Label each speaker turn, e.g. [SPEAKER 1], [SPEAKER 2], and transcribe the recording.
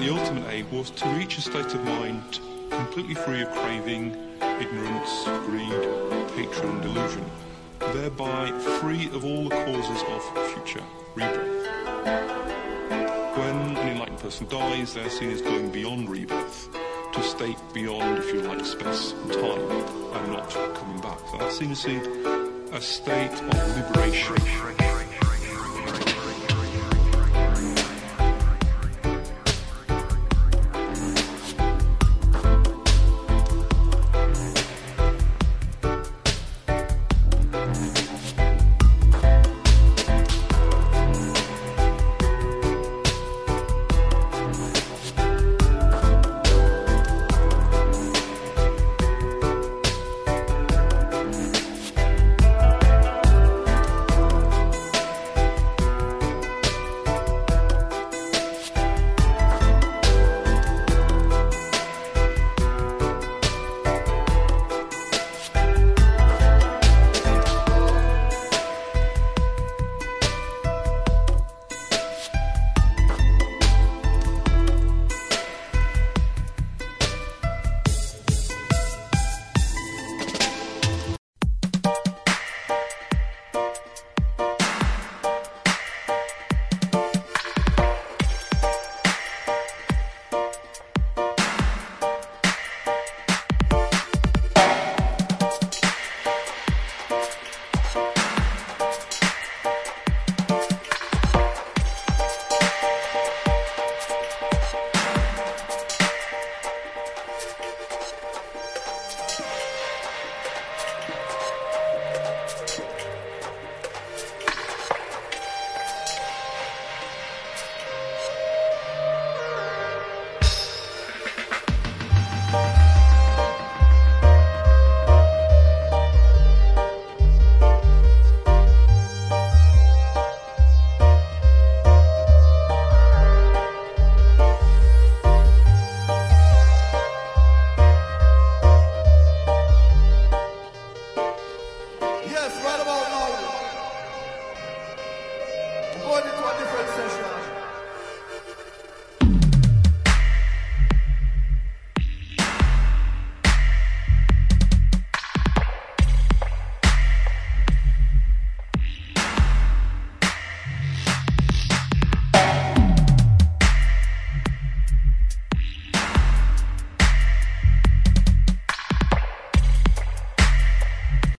[SPEAKER 1] the ultimate aim was to reach a state of mind completely free of craving, ignorance, greed, hatred and delusion, thereby free of all the causes of future rebirth. When an enlightened person dies, they're seen as going beyond rebirth, to a state beyond, if you like, space and time, and not coming back. So that's seen as a state of liberation.